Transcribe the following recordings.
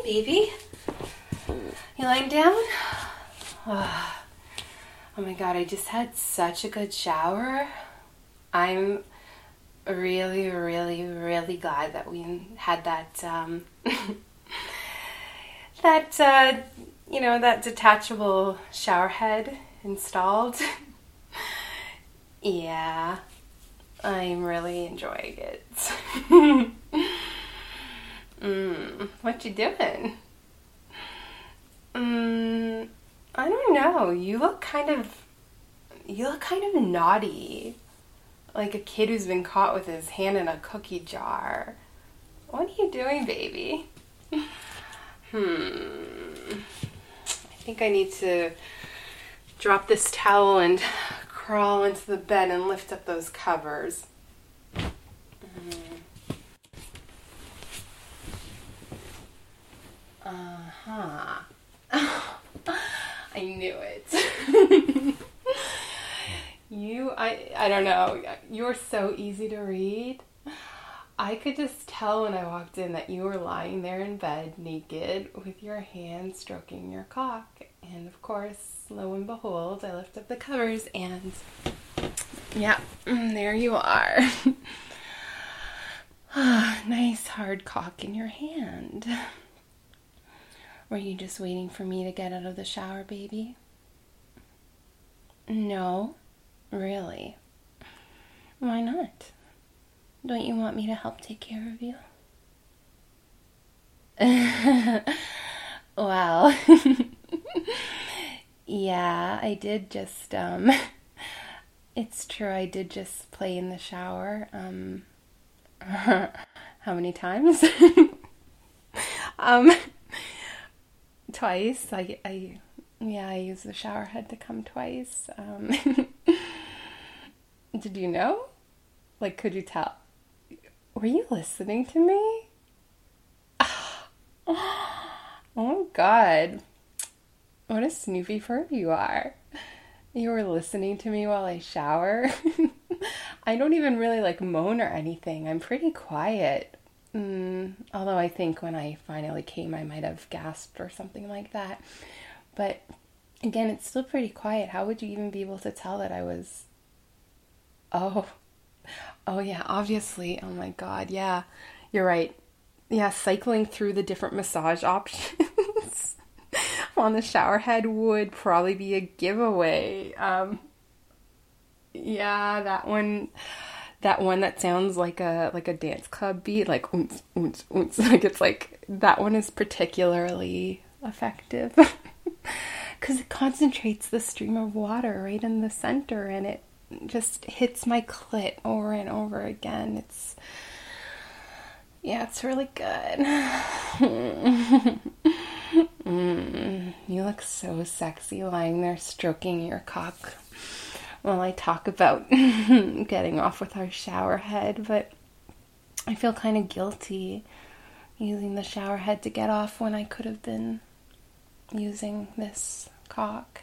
baby. You lying down? Oh my god, I just had such a good shower. I'm really, really, really glad that we had that, that detachable shower head installed. Yeah, I'm really enjoying it. What you doing? I don't know. You look kind of naughty. Like a kid who's been caught with his hand in a cookie jar. What are you doing, baby? I think I need to drop this towel and crawl into the bed and lift up those covers. I knew it. I don't know. You're so easy to read. I could just tell when I walked in that you were lying there in bed naked with your hand stroking your cock. And of course, lo and behold, I lift up the covers and yeah, there you are. Nice hard cock in your hand. Were you just waiting for me to get out of the shower, baby? No? Really? Why not? Don't you want me to help take care of you? Well, yeah, I did just, it's true, I did just play in the shower, how many times? Twice. I used the shower head to come twice. Did you know? Like, could you tell? Were you listening to me? Oh, God. What a snoopy perv you are. You were listening to me while I shower. I don't even really, moan or anything. I'm pretty quiet. Although I think when I finally came, I might have gasped or something like that. But, again, it's still pretty quiet. How would you even be able to tell that I was... Oh, yeah, obviously. Oh, my God, yeah. You're right. Yeah, cycling through the different massage options on the shower head would probably be a giveaway. Yeah, that one that sounds like a dance club beat, like oons, oons, oons. That one is particularly effective because it concentrates the stream of water right in the center and it just hits my clit over and over again. It's really good. You look so sexy lying there stroking your cock while I talk about getting off with our shower head, but I feel kind of guilty using the shower head to get off when I could have been using this cock.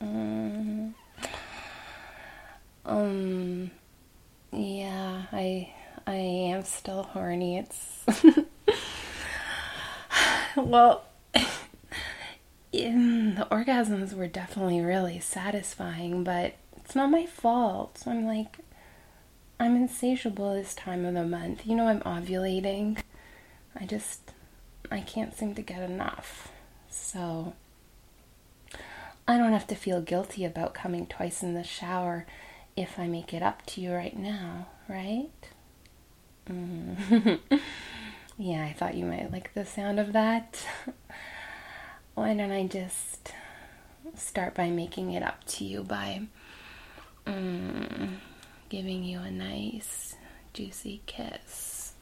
Yeah, I am still horny. It's well, the orgasms were definitely really satisfying, but it's not my fault. I'm insatiable this time of the month. You know, I'm ovulating. I can't seem to get enough. So I don't have to feel guilty about coming twice in the shower if I make it up to you right now, right? Yeah, I thought you might like the sound of that. Why don't I just start by making it up to you by giving you a nice, juicy kiss.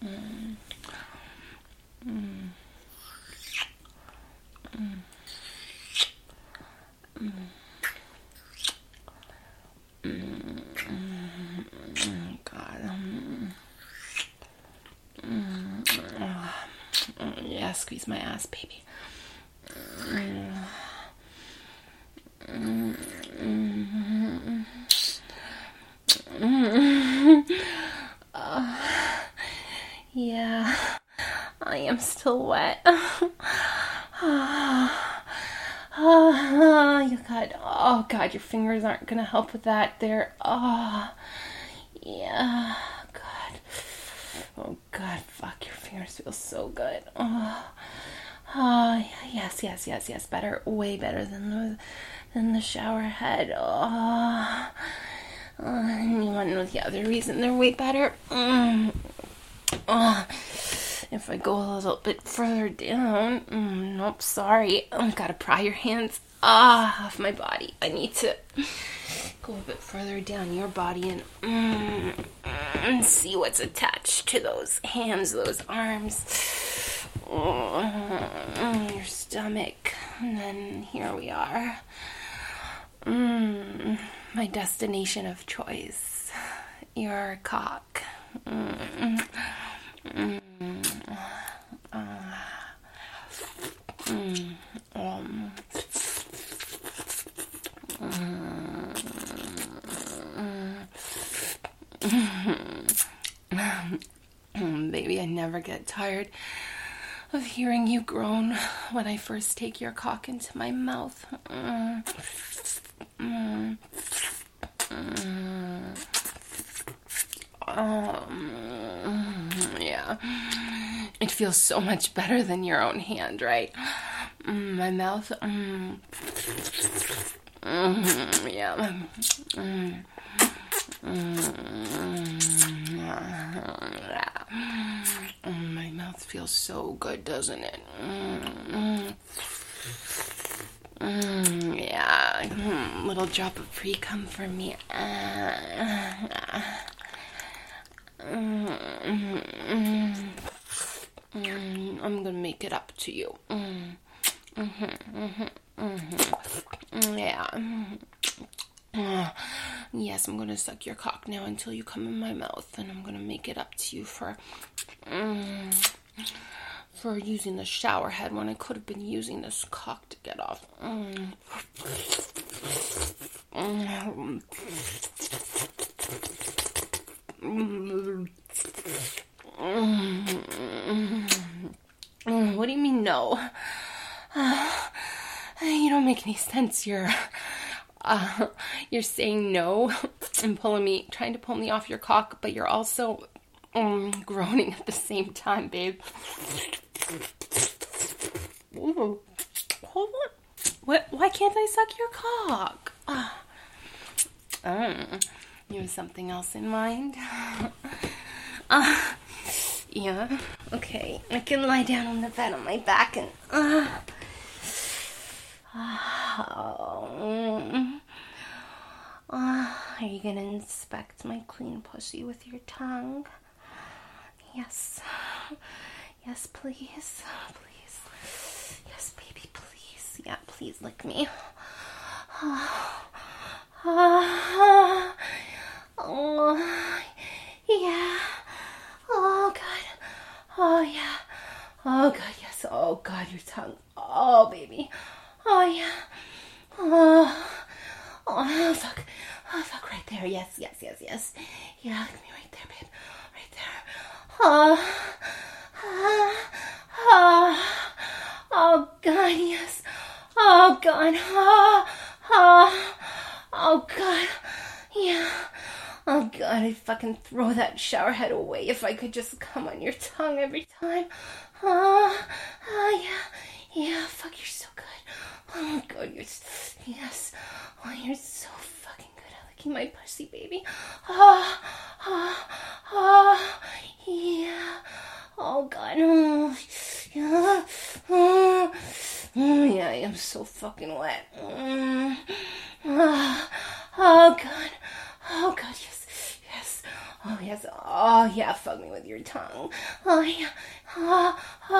God. Yeah, squeeze my ass, baby. Yeah, I am still wet. You God. Oh, God, your fingers aren't going to help with that. They're, yeah. God. Oh, God, fuck, your fingers feel so good. Yes, yes, yes, yes. Better, way better than the shower head. And you want to know the other reason they're way better? If I go a little bit further down, nope, sorry. I've got to pry your hands off my body. I need to go a bit further down your body and see what's attached to those hands, those arms, your stomach. And then here we are. My destination of choice, your cock. Baby, I never get tired of hearing you groan when I first take your cock into my mouth. Yeah. It feels so much better than your own hand, right? My mouth. Yeah. My mouth feels so good, doesn't it? Yeah. Little drop of pre-cum for me. I'm gonna make it up to you. Yeah. Yes, I'm gonna suck your cock now until you come in my mouth, and I'm gonna make it up to you for using the shower head when I could have been using this cock to get off. What do you mean no? You don't make any sense. You're saying no and trying to pull me off your cock, but you're also groaning at the same time, babe. Ooh. Hold on. What? Why can't I suck your cock? You have something else in mind? Yeah. Okay. I can lie down on the bed on my back and. Are you gonna inspect my clean pussy with your tongue? Yes. Yes, please. Please. Yes, baby, please. Yeah, please lick me. Yeah. Oh, God. Oh, yeah. Oh, God, yes. Oh, God, your tongue. Oh, baby. Oh, yeah. Oh, fuck. Oh, fuck, right there. Yes, yes, yes, yes. Yeah, look at me right there, babe. Right there. Oh, God, yes. Oh, God. Oh, God. Yeah. Oh, God, I'd fucking throw that shower head away if I could just come on your tongue every time. Yeah. Yeah, fuck, you're so good. Oh, God, yes. Oh, you're so fucking good at licking my pussy, baby. Yeah. Oh, God. Yeah. Yeah, I am so fucking wet. Oh, God. Oh, God, yes. Yes. Oh, yes. Oh, yeah, fuck me with your tongue. Oh, yeah. Oh,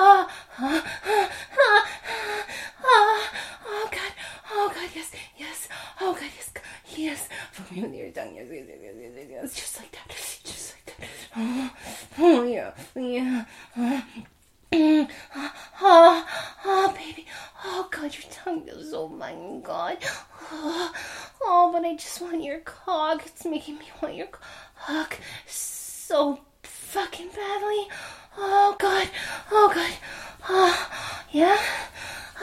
God. Oh, God, yes. Yes. Oh, God, yes. Yes. Fuck me with your tongue. Yes, yes, yes, yes, yes, yes. Just like that. Just like that. Oh, yeah. Yeah. Oh, baby. Oh, God, your tongue feels, oh, my God. Oh, but I just want your cock. It's making me want your cock so fucking badly. Oh, God. Oh, God. Oh, yeah.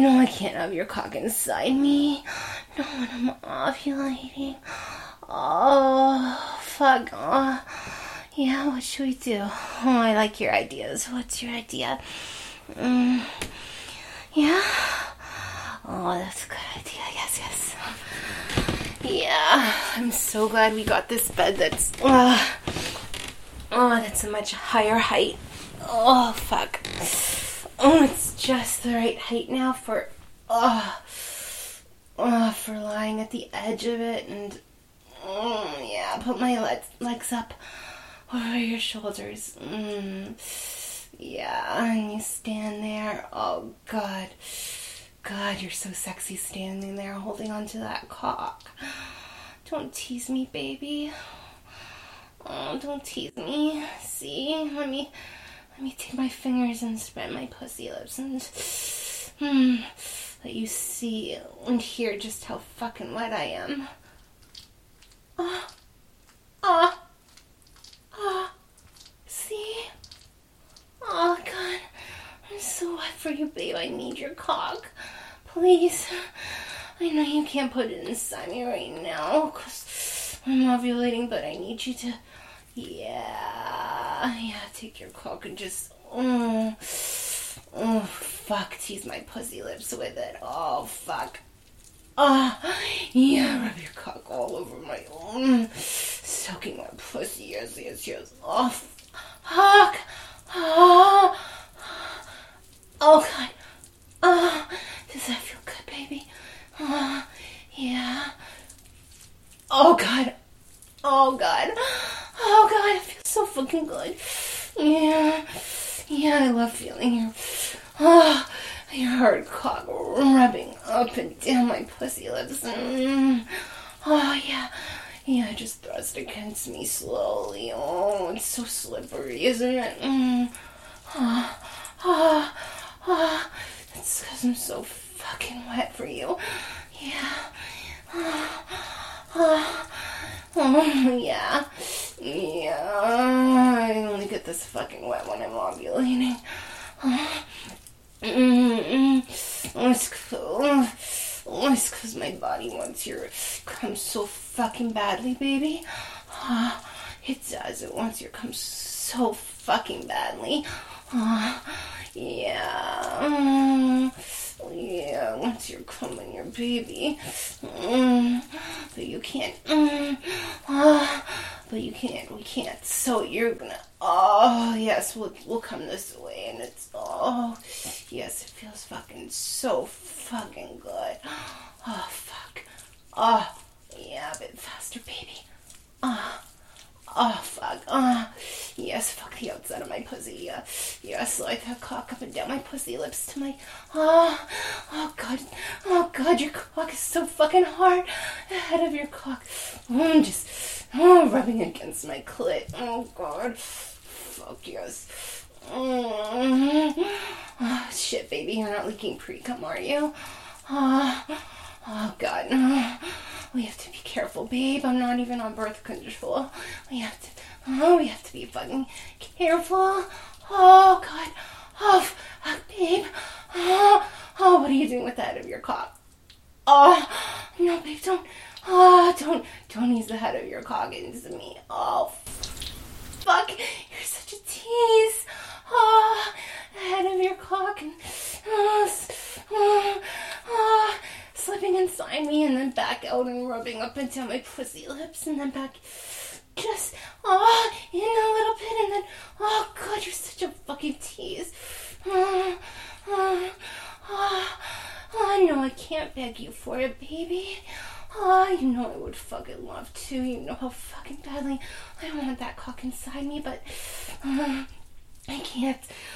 No, I can't have your cock inside me. No, when I'm ovulating. Oh, fuck. Oh, yeah, what should we do? Oh, I like your ideas. What's your idea? Yeah? Oh, that's a good idea. Yes. Yeah, I'm so glad we got this bed that's... that's a much higher height. Oh, fuck. Oh, it's just the right height now for lying at the edge of it. And yeah, put my legs up over your shoulders. Yeah, and you stand there. Oh, God, you're so sexy standing there holding onto that cock. Don't tease me, baby. Oh, don't tease me. See, let me take my fingers and spread my pussy lips and let you see and hear just how fucking wet I am. See? Oh, God. I'm so wet for you, babe. I need your cock. Please. I know you can't put it inside me right now because I'm ovulating, but I need you to... Yeah, take your cock and just... fuck, tease my pussy lips with it. Oh, fuck. Yeah, rub your cock all over my... soaking my pussy. Yes. Oh, fuck. Oh, God. Does that feel good, baby? Yeah. Oh, God. It feels so fucking good. Yeah, I love feeling your hard cock rubbing up and down my pussy lips. Oh, yeah, just thrust against me slowly. Oh, it's so slippery, isn't it? That's because I'm so fucking wet for you. Yeah. Yeah. I only get this fucking wet when I'm ovulating. It's because my body wants your cum so fucking badly, baby. It does. It wants your cum so fucking badly. Yeah, once you're coming, your baby. But you can't. We can't. So you're gonna. Oh, yes, we'll come this way, and it's. Oh, yes, it feels fucking so fucking good. Oh, fuck. Oh, yeah, a bit faster, baby. Oh, fuck. Yes, fuck the outside of my pussy. Yeah, slide that cock up and down my pussy lips to my... Oh, God, your cock is so fucking hard. The head of your cock. Just rubbing against my clit. Oh, God. Fuck yes. Oh, shit, baby, you're not leaking pre-cum, are you? Oh, God. We have to be careful, babe. I'm not even on birth control. We have to be fucking careful. Oh, God. Oh, babe. Oh, what are you doing with the head of your cock? Oh, no, babe, don't ease the head of your cock into me. Oh, fuck. You're such a tease. Oh, the head of your cock and... slipping inside me and then back out and rubbing up and down my pussy lips and then back just in a little bit and then God, you're such a fucking tease. No, I can't beg you for it, baby. You know I would fucking love to. You know how fucking badly I want that cock inside me, but I can't.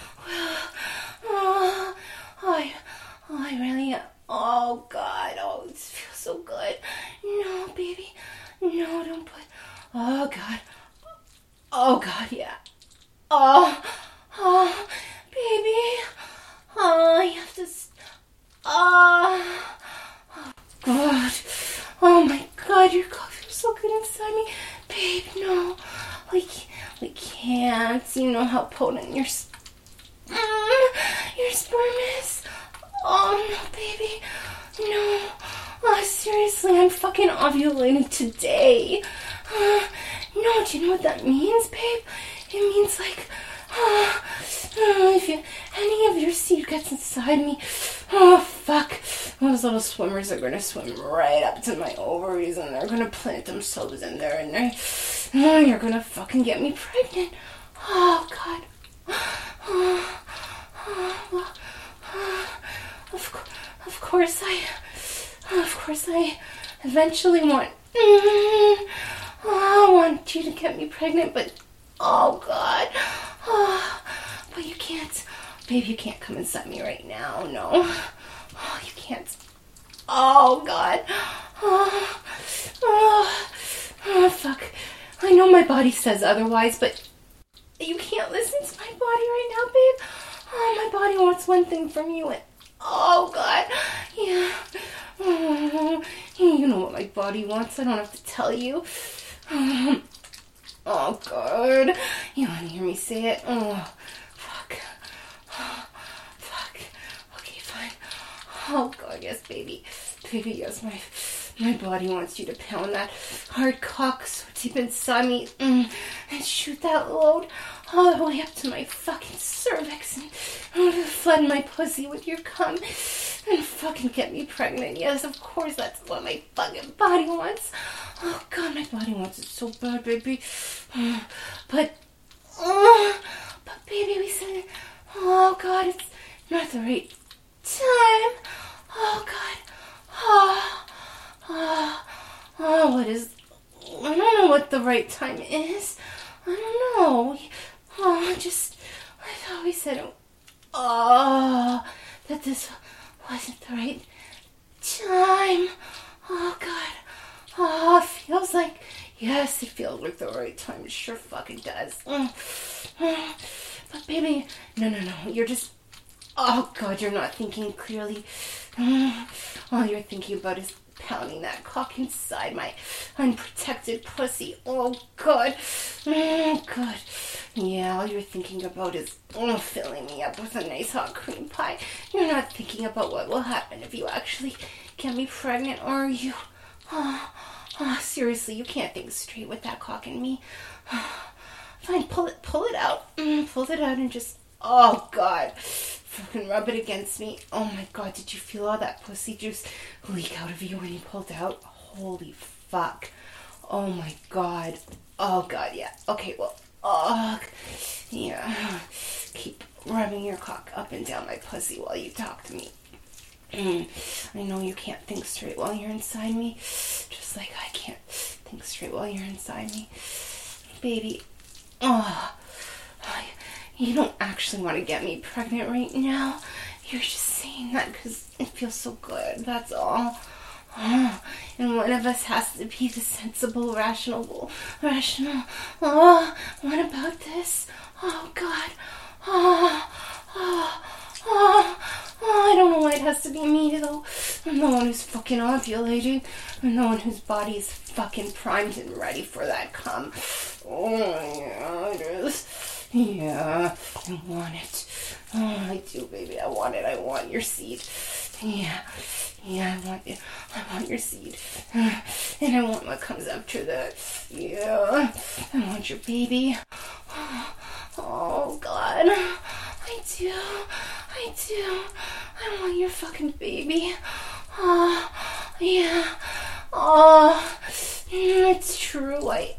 I really... Oh, God. Oh, this feels so good. No, baby. No, don't put... Oh, God. Oh, God, yeah. Oh, baby. You have to... Oh, God. Oh, my God. Your cock feels so good inside me. Babe, no. We can't. You know how potent your sperm is. Oh, no, baby. No. Oh, seriously, I'm fucking ovulating today. No, do you know what that means, babe? It means, like, if any of your seed gets inside me, oh, fuck. Those little swimmers are gonna swim right up to my ovaries, and they're gonna plant themselves in there, and you're gonna fucking get me pregnant. Oh, God. Well, of course I eventually I want you to get me pregnant, but oh, God. But you can't. Babe, you can't come inside me right now. No. Oh, you can't. Oh, God. Fuck. I know my body says otherwise, but you can't listen to my body right now, babe. Oh, my body wants one thing from you, and oh, God. Yeah. You know what my body wants. I don't have to tell you. Oh, God. You want to hear me say it? Oh, fuck. Fuck. Okay, fine. Oh, God, yes, baby. Baby, yes, my body wants you to pound that hard cock so deep inside me and shoot that load all the way up to my fucking cervix and flood my pussy with your cum and fucking get me pregnant. Yes, of course, that's what my fucking body wants. Oh, God, my body wants it so bad, baby. But baby, we said, oh, God, it's not the right time. Oh, God. What is... I don't know what the right time is. I don't know. I thought we said, that this wasn't the right time. Oh, God. Oh, it feels like... Yes, it feels like the right time. It sure fucking does. But, baby, no. You're just... Oh, God, you're not thinking clearly. All you're thinking about is pounding that cock inside my unprotected pussy. Oh, God. God. Yeah, all you're thinking about is filling me up with a nice hot cream pie. You're not thinking about what will happen if you actually get me pregnant, are you? Oh, seriously, you can't think straight with that cock in me. Fine, pull it out. Pull it out and just... Oh, God. Fucking rub it against me. Oh, my God. Did you feel all that pussy juice leak out of you when you pulled out? Holy fuck. Oh, my God. Oh, God, yeah. Okay, well, yeah. Keep rubbing your cock up and down my pussy while you talk to me. I know you can't think straight while you're inside me. Just like I can't think straight while you're inside me. Baby. You don't actually want to get me pregnant right now. You're just saying that because it feels so good. That's all. And one of us has to be the sensible, rational. What about this? Oh, God. I don't know why it has to be me, though. I'm the one who's fucking ovulating. I'm the one whose body is fucking primed and ready for that cum. Oh, yeah, it is. Yeah, I want it. Oh, I do, baby. I want it. I want your seed. Yeah, I want it. I want your seed. And I want what comes after that. Yeah, I want your baby. Oh, God. I do. I want your fucking baby. Yeah. It's true. I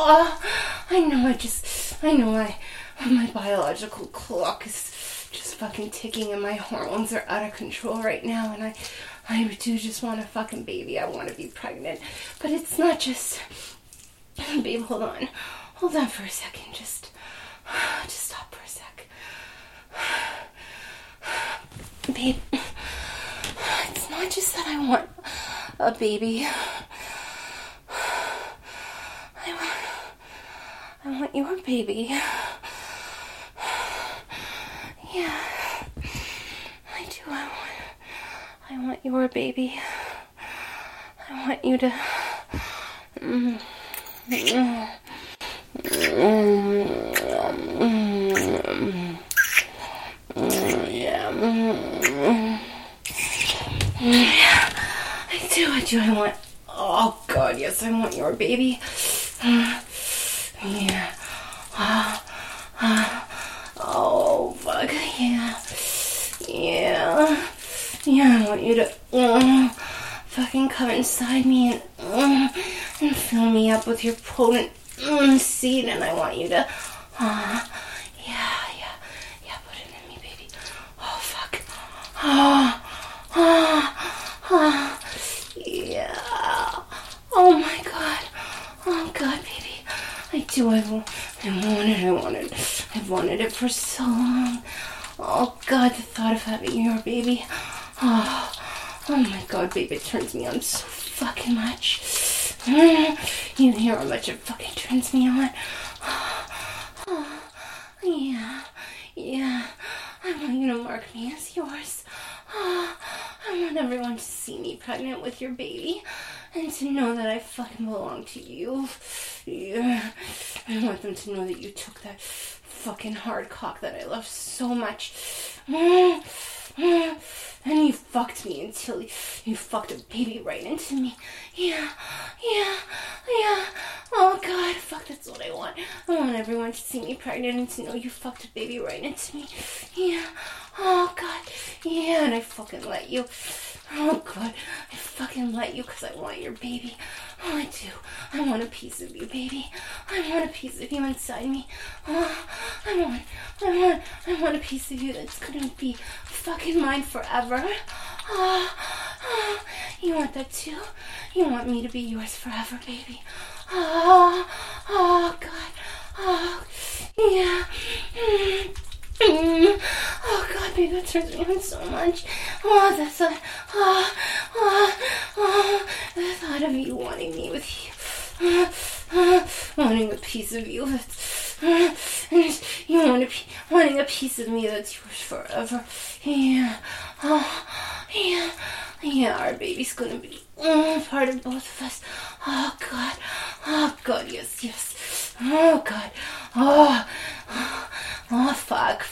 know my biological clock is just fucking ticking and my hormones are out of control right now, and I do just want a fucking baby. I want to be pregnant. But it's not just... Babe, hold on for a second. Just stop for a sec. Babe, it's not just that I want a baby. I want your baby. Yeah, I do. I want your baby. I want you to... do I want? Oh God, yes, I want your baby. Yeah. Oh fuck, yeah. Yeah. Yeah, I want you to fucking come inside me and fill me up with your potent seed, and I want you to yeah, put it in me, baby. Oh fuck. Yeah. Oh my God. Oh God, baby. I do. I've wanted it for so long. Oh God, the thought of having your baby. Oh my God, baby, it turns me on so fucking much. You hear how much it fucking turns me on. Yeah. I want you to mark me as yours. I want everyone to see me pregnant with your baby and to know that I fucking belong to you. Yeah. I want them to know that you took that fucking hard cock that I love so much. And you fucked me until you fucked a baby right into me. Yeah. Oh God, fuck, that's what I want. I want everyone to see me pregnant and to know you fucked a baby right into me. Yeah. Oh God. Yeah, and I fucking let you. Oh God, I fucking let you because I want your baby. Oh, I do. I want a piece of you, baby. I want a piece of you inside me. Oh, I want a piece of you that's gonna be fucking mine forever. You want that too? You want me to be yours forever, baby? Oh God. Oh, yeah. Oh God, baby, that turns me on so much. Oh, the thought. The thought of you wanting me with you. Wanting a piece of you that's. And you wanting a piece of me that's yours forever. Yeah. Oh, yeah. Yeah, our baby's gonna be part of both of us. Oh God. Oh God, yes. Oh God. Oh, fuck.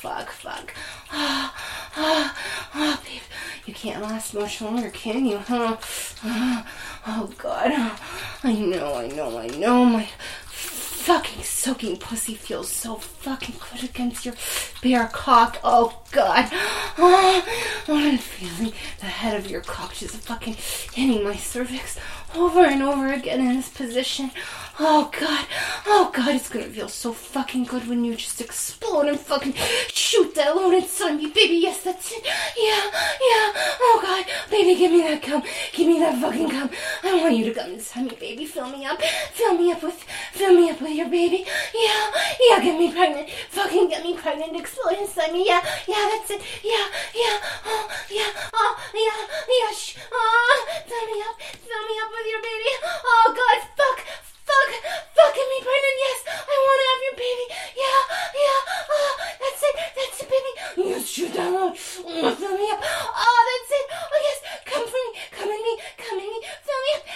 Babe, you can't last much longer, can you, huh? Oh God. I know. My fucking soaking pussy feels so fucking good against your bare cock. Oh God. I'm feeling the head of your cock just fucking hitting my cervix over and over again in this position. Oh God, it's gonna feel so fucking good when you just explode and fucking shoot that load inside me, baby. Yes, that's it. Yeah. Oh God, baby, give me that cum. Give me that fucking cum. I want you to come inside me, baby. Fill me up with your baby. Yeah, get me pregnant. Fucking get me pregnant. Explode inside me. Yeah, that's it. Yeah. Oh, yeah. Shh. Fill me up with your baby. Oh God, fuck, get me pregnant, yes, I want to have your baby, yeah, oh, that's it, baby, yes, shoot that load, fill me up, oh, that's it, oh, yes, come in me, fill me up,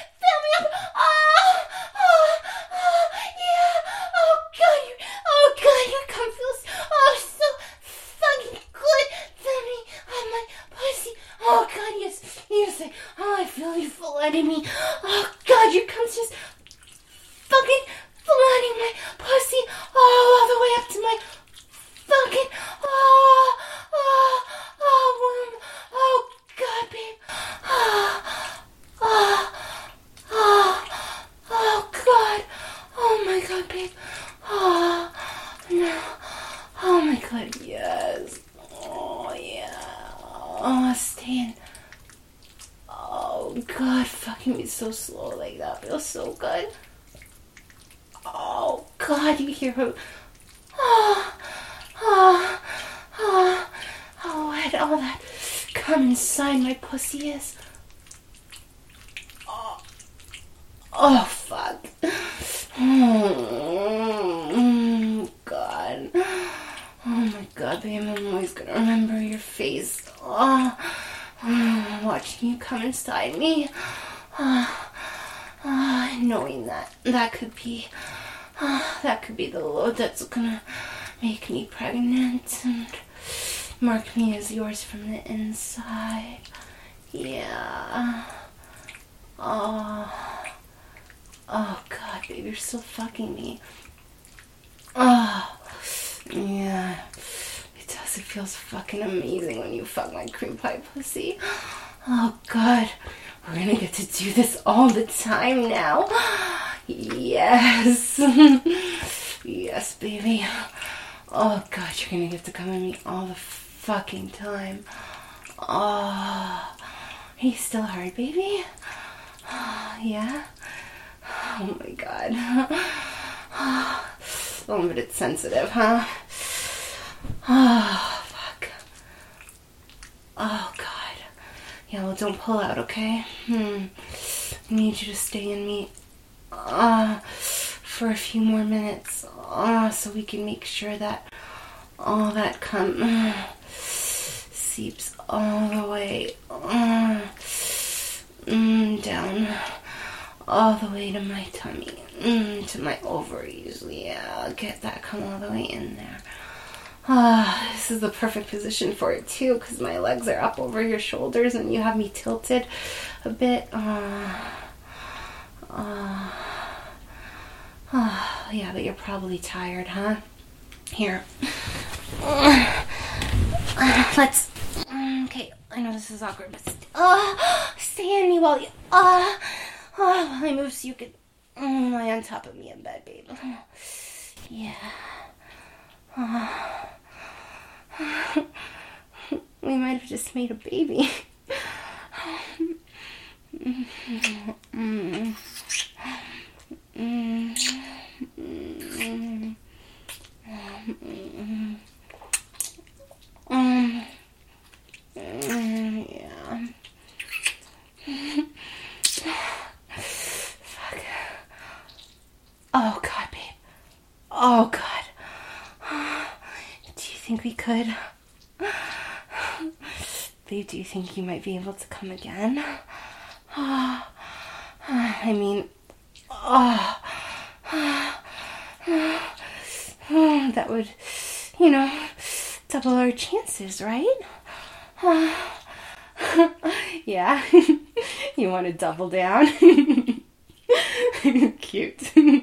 yeah, oh, God, your cum feels, so fucking good, fill me on my pussy, oh, God, yes, I feel you flooding me, oh, God, your cum's just fucking flooding my pussy all the way up to my fucking womb. Oh God, babe. Oh God. Oh my God, babe. Oh no. Oh my God, yes. Oh yeah. Oh, Stan. Oh God, fucking me so slow like that feels so good. Oh God, you hear her? Wet all that cum inside my pussy is. Oh fuck. God. Oh my God, babe, I'm always gonna remember your face. Watching you come inside me. Knowing that could be the load that's gonna make me pregnant and mark me as yours from the inside. Yeah. Oh, oh God, babe, you're still fucking me. Oh, yeah. It does. It feels fucking amazing when you fuck my cream pie pussy. Oh God, we're gonna get to do this all the time now. Yes. Yes, baby. Oh God, you're gonna get to come at me all the fucking time. Oh, are you still hard, baby? Yeah? Oh my God. Oh, but it's sensitive, huh? Oh, fuck. Oh, God. Yeah, well, don't pull out, okay? I need you to stay in me for a few more minutes so we can make sure that all that cum seeps all the way down all the way to my tummy, to my ovaries. Yeah, get that cum all the way in there. This is the perfect position for it too, because my legs are up over your shoulders and you have me tilted a bit. Yeah, but you're probably tired, huh? Here. Let's. Okay, I know this is awkward, but stay in me while you. While I move so you can lie on top of me in bed, babe. Yeah. We might have just made a baby. Yeah. Fuck. Oh God, babe. Oh God. Do you think we could? Babe, do you think you might be able to come again? I mean, that would, double our chances, right? Yeah? You want to double down? Cute.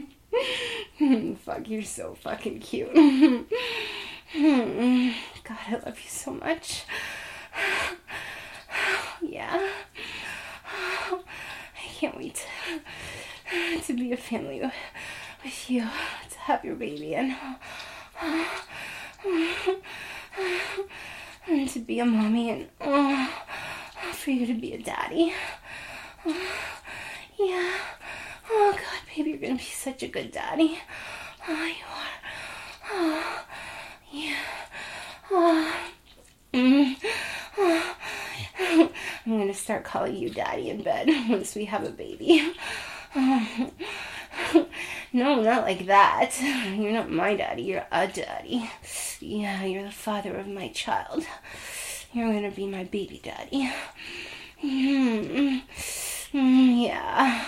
Fuck, you're so fucking cute. God, I love you so much. Yeah. I can't wait to be a family with you, to have your baby and to be a mommy and for you to be a daddy. Yeah. Oh God, baby, you're gonna be such a good daddy. Oh, you are. Oh, yeah. I'm gonna start calling you daddy in bed once we have a baby. No, not like that. You're not my daddy, you're a daddy. Yeah, you're the father of my child. You're gonna be my baby daddy. Yeah.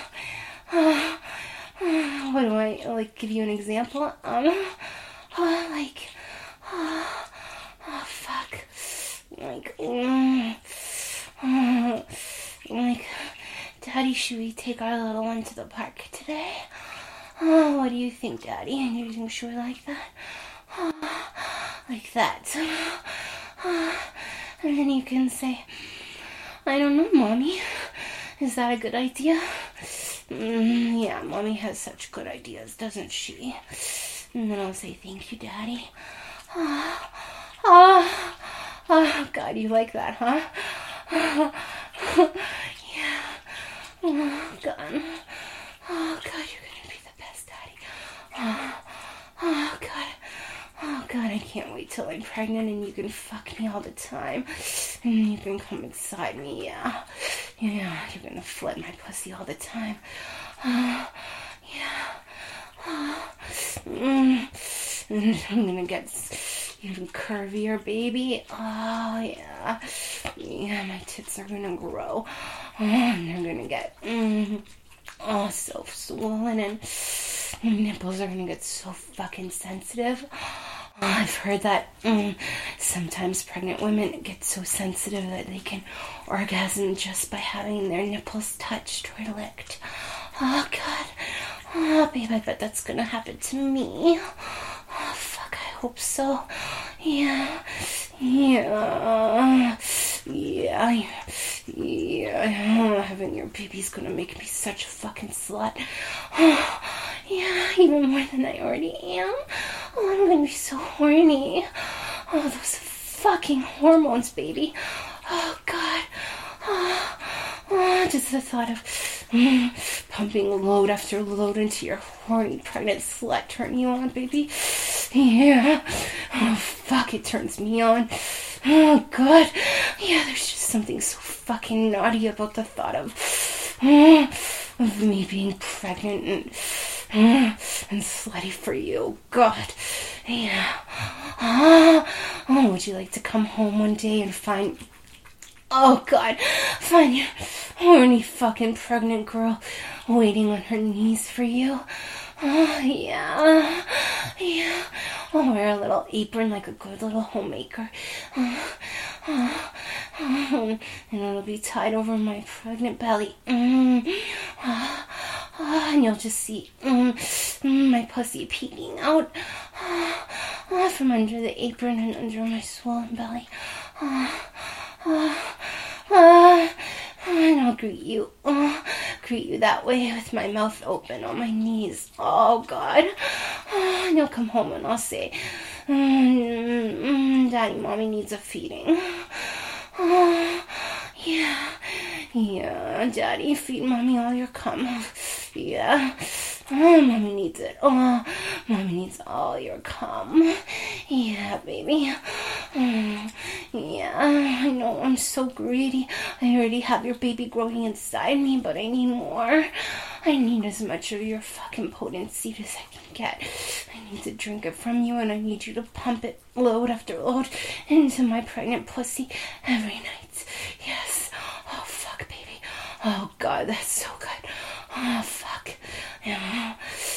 What do I, give you an example? Fuck. Daddy, should we take our little one to the park today? Oh, what do you think, Daddy? And you think she would like that? Like that. And then you can say, I don't know, Mommy. Is that a good idea? Yeah, Mommy has such good ideas, doesn't she? And then I'll say, thank you, Daddy. Oh, God, you like that, huh? Yeah. Oh, God. Oh, God, you're gonna be the best daddy. Oh, God. Oh, God, I can't wait till I'm pregnant and you can fuck me all the time. And you can come inside me, yeah. Yeah, you're gonna flood my pussy all the time. Yeah. And I'm gonna get even curvier, baby. Oh, yeah. Yeah, my tits are gonna grow. And they're gonna get, so swollen. And my nipples are gonna get so fucking sensitive. I've heard that sometimes pregnant women get so sensitive that they can orgasm just by having their nipples touched or licked. Oh, God. Oh, babe, I bet that's gonna happen to me. Oh, fuck, I hope so. Yeah. Having your baby's gonna make me such a fucking slut. Oh, yeah, even more than I already am. Oh, I'm gonna be so horny. Oh, those fucking hormones, baby. Oh, God. Just the thought of pumping load after load into your horny pregnant slut turn you on, baby. Yeah. Oh, fuck, it turns me on. Oh, God. Yeah, there's just something so fucking naughty about the thought of me being pregnant and slutty for you. God. Yeah. Oh, would you like to come home one day and find... Oh, God. Find your horny fucking pregnant girl waiting on her knees for you. Oh, yeah. Yeah. I'll wear a little apron like a good little homemaker. And it'll be tied over my pregnant belly. And you'll just see my pussy peeking out from under the apron and under my swollen belly. And I'll greet you that way with my mouth open on my knees. Oh, God. And you'll come home and I'll say, Daddy, Mommy needs a feeding. Yeah, Daddy, feed Mommy all your cum. Yeah. Oh, Mommy needs it. Oh, Mommy needs all your cum. Yeah, baby. Yeah, I know, I'm so greedy. I already have your baby growing inside me, but I need more. I need as much of your fucking potency as I can get. I need to drink it from you, and I need you to pump it load after load into my pregnant pussy every night. Yes. Oh, fuck, baby. Oh, God, that's so good. Oh, fuck. Yeah.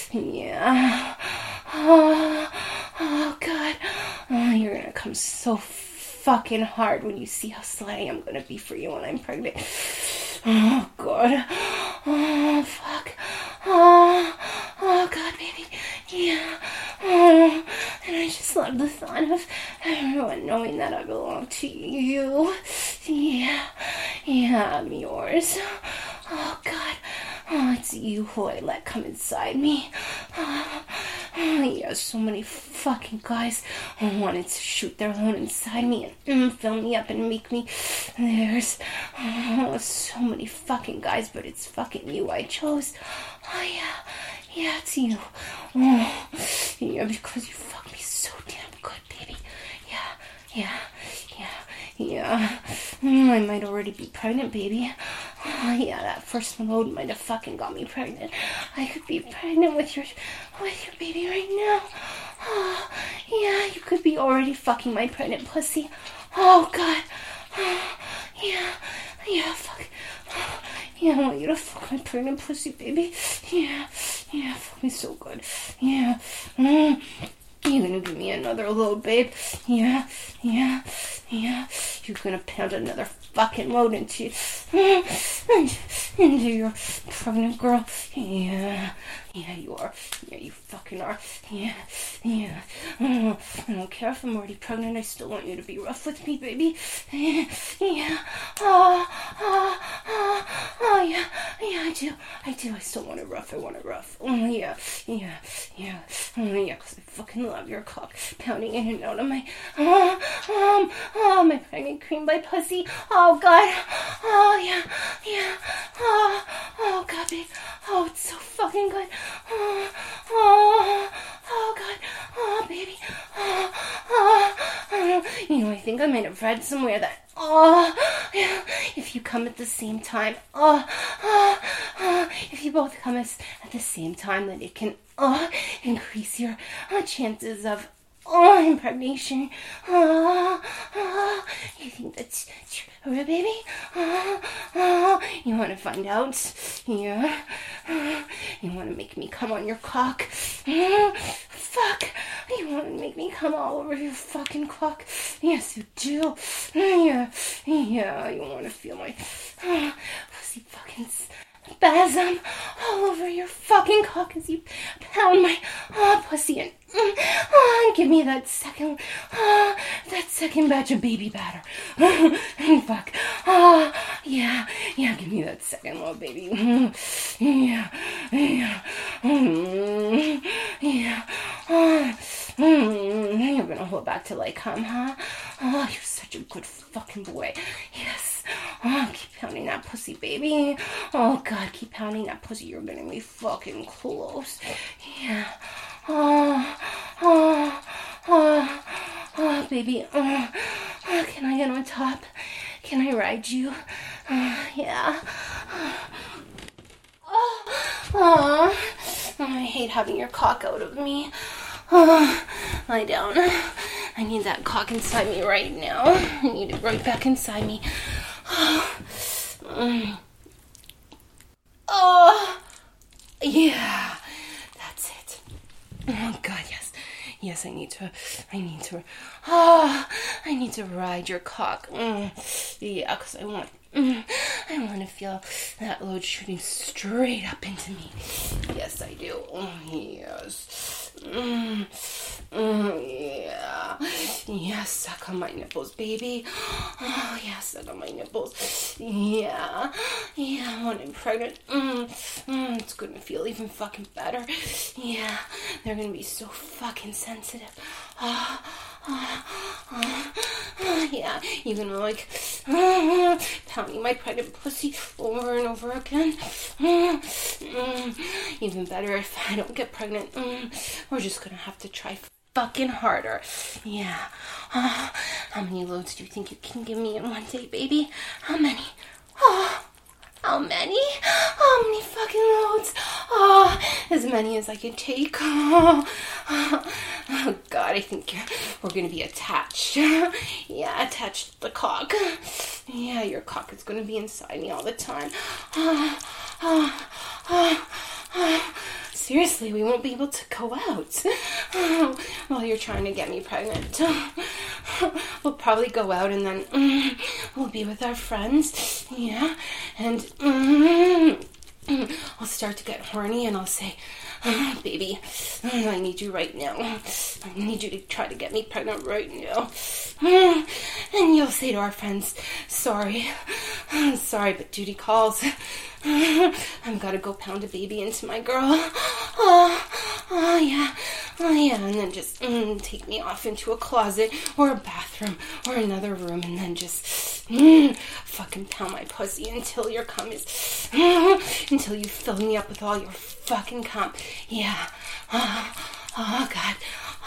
Oh, God. Oh, you're gonna come so fucking hard when you see how slutty I'm gonna be for you when I'm pregnant. Oh, God. Oh, fuck. Oh, God, baby. Yeah. Oh, and I just love the thought of everyone knowing that I belong to you. Yeah. Yeah, I'm yours. Oh, God. Oh, it's you who I let come inside me. Yeah, so many fucking guys who wanted to shoot their load inside me and fill me up and make me theirs. Oh, so many fucking guys, but it's fucking you I chose. Oh, yeah. Yeah, it's you. Oh, yeah, because you fuck me so damn good, baby. Yeah. I might already be pregnant, baby. Oh, yeah, that first load might have fucking got me pregnant. I could be pregnant with your baby right now. Oh, yeah, you could be already fucking my pregnant pussy. Oh, God. Oh, yeah, fuck. Yeah, I want you to fuck my pregnant pussy, baby. Yeah, fuck me so good. Yeah. You're gonna give me another load, babe. Yeah. You're gonna pound another fucking load into your pregnant girl. Yeah, you are. Yeah, you fucking are. Yeah. I don't care if I'm already pregnant. I still want you to be rough with me, baby. Yeah. Oh, yeah, I do. I still want it rough. I want it rough. Oh, yeah. Oh, yeah, because I fucking love your cock pounding in and out of my, my pregnant cream by pussy. Oh, God. Oh, yeah. Oh, God, babe. Oh, it's so fucking good. Oh, God. Oh, baby. I think I might have read somewhere that, if you come at the same time, if you both come at the same time, that it can increase your chances of Oh, impregnation. You think that's true, baby? You want to find out? Yeah. You want to make me come on your cock? Fuck. You want to make me come all over your fucking cock? Yes, you do. Yeah. You want to feel my pussy fucking spasm all over your fucking cock as you pound my pussy and give me that second batch of baby batter. Fuck. Yeah, give me that second little baby. Yeah. You're gonna hold back till I come, huh? Oh, you're such a good fucking boy. Yes. Oh, keep pounding that pussy, baby. Oh, God, keep pounding that pussy. You're getting me fucking close. Yeah. Baby. Can I get on top? Can I ride you? Yeah. I hate having your cock out of me. Lie down. I need that cock inside me right now. I need it right back inside me. Yeah, that's it. Oh God, yes. Yes, I need to ride your cock. Yeah, because I want to feel that load shooting straight up into me. Yes, I do. Yes. Yeah. Yes, suck on my nipples, baby. Oh, yeah, suck on my nipples. Yeah. Yeah, when I'm pregnant, it's gonna feel even fucking better. Yeah, they're gonna be so fucking sensitive. Yeah, you're gonna like pounding my pregnant pussy over and over again. Even better if I don't get pregnant. We're just gonna have to try fucking harder. Yeah. How many loads do you think you can give me in one day, baby? How many? How many? How many fucking loads? As many as I can take. Oh God, I think we're gonna be attached. Yeah, attached to the cock. Yeah, your cock is gonna be inside me all the time. Seriously, we won't be able to go out while you're trying to get me pregnant. We'll probably go out and then we'll be with our friends. Yeah, and I'll start to get horny and I'll say, baby, I need you right now. I need you to try to get me pregnant right now. And you'll say to our friends, sorry, but duty calls. I've got to go pound a baby into my girl. Yeah. And then just take me off into a closet or a bathroom or another room and then just fucking pound my pussy until your cum is, until you fill me up with all your fucking cum. Yeah. Oh, God.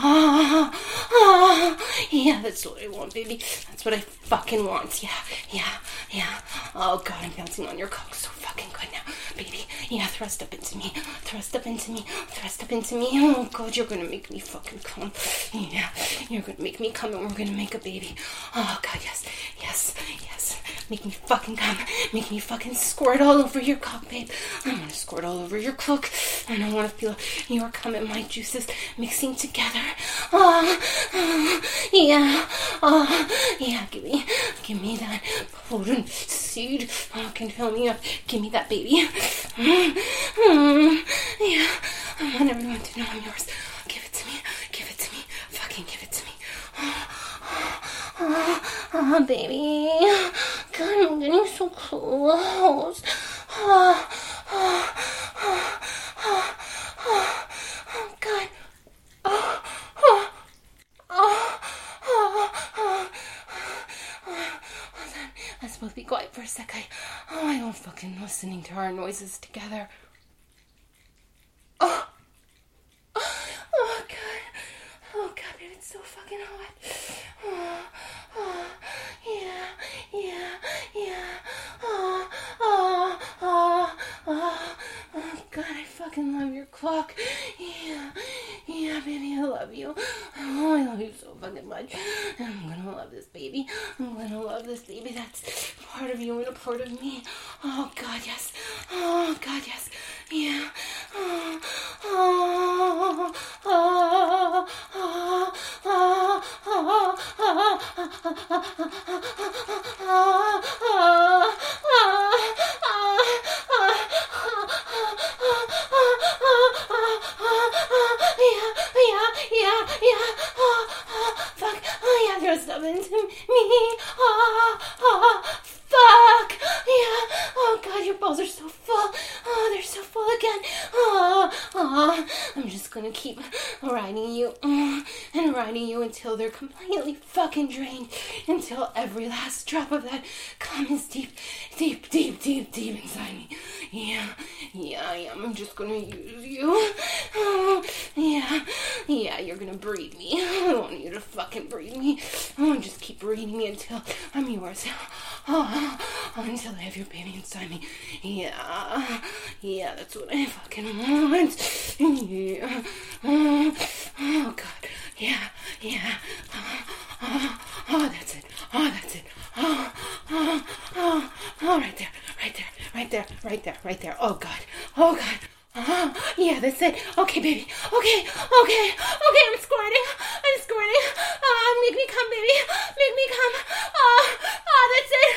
Yeah, that's what I want, baby. That's what I fucking want. Yeah. Oh, God, I'm bouncing on your cock so fucking good now, baby. Yeah, thrust up into me. Oh, God, you're gonna make me fucking come. Yeah, you're gonna make me come and we're gonna make a baby. Oh, God, yes. Make me fucking come. Make me fucking squirt all over your cock, babe. I'm gonna squirt all over your cloak. And I wanna feel your cum and my juices mixing together. Yeah, give me that potent seed. Can fill me up. Give me that baby. Yeah, I want everyone to know I'm yours. Give it to me. Fucking give it to me. Baby. God, I'm getting so close. Oh, God. Let's both be quiet for a sec. I don't fucking listening to our noises together. Oh, God, babe, it's so fucking hot. Oh, God, I fucking love your clock. Yeah, baby, I love you. Oh, I love fucking much. I'm gonna love this baby. I'm gonna love this baby. That's part of you and a part of me. Oh, God, yes. Oh, God, yes. Yeah. Oh, oh, oh, oh, oh, oh, fuck. Oh, yeah, throw stuff into me. Fuck. Yeah. Oh, God, your balls are so full. Oh, they're so full again. I'm just gonna keep riding you and riding you until they're completely fucking drained, until every last drop of that cum is deep, deep, deep, deep, deep inside me. Yeah, I'm just gonna use you. Yeah, you're gonna breed me. I want you to fucking breed me. Just keep breeding me until I'm yours. Until I have your baby inside me. Yeah, that's what I fucking want. Yeah. Oh, God. Yeah. Oh, that's it. Right there. Oh, God. Yeah, that's it. Okay, baby. Okay. I'm squirting. Make me come, baby. Make me come. That's it.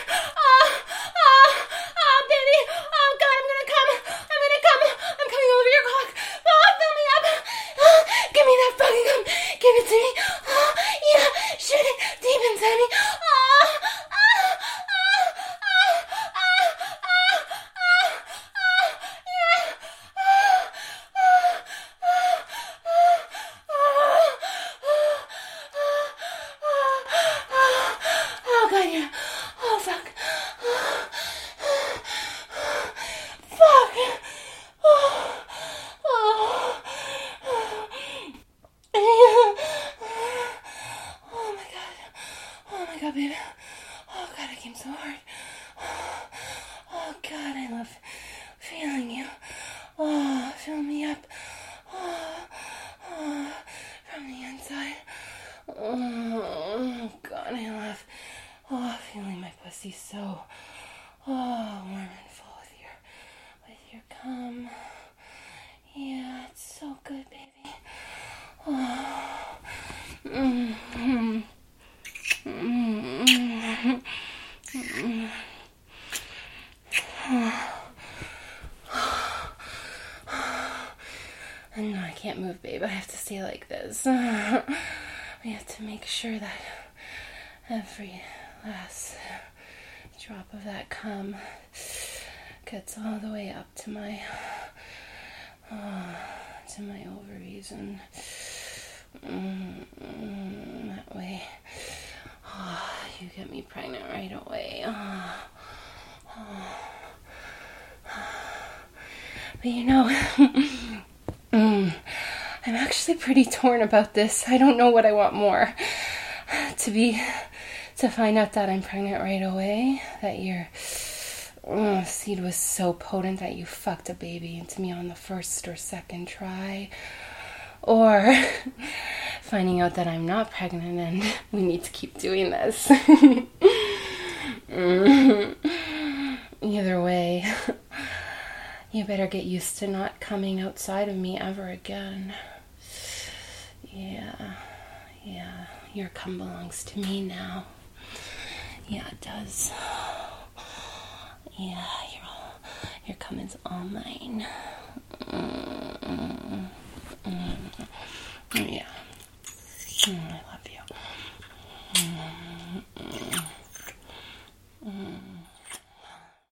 Baby. Oh, God, I'm gonna come. I'm coming over your cock. Fill me up. Give me that fucking cum. Give it to me. Yeah, shoot it deep inside me. Oh, God, yeah. Oh, fuck. Oh my God, baby. Oh, God, I came so hard. Oh, God, I love feeling you. Oh, fill me up. Oh, from the inside. Oh, God, I love feeling my pussy so warm and full with your cum. Yeah, it's so good, baby. No, I can't move, babe. I have to stay like this. We have to make sure that every last drop of that cum gets all the way up to my ovaries, and that way you get me pregnant right away. But you know, I'm actually pretty torn about this. I don't know what I want more. To find out that I'm pregnant right away, that your seed was so potent that you fucked a baby into me on the first or second try, or finding out that I'm not pregnant and we need to keep doing this. Either way, you better get used to not coming outside of me ever again. Yeah, your cum belongs to me now. Yeah, it does. Yeah, your cum is all mine. Yeah. I love you.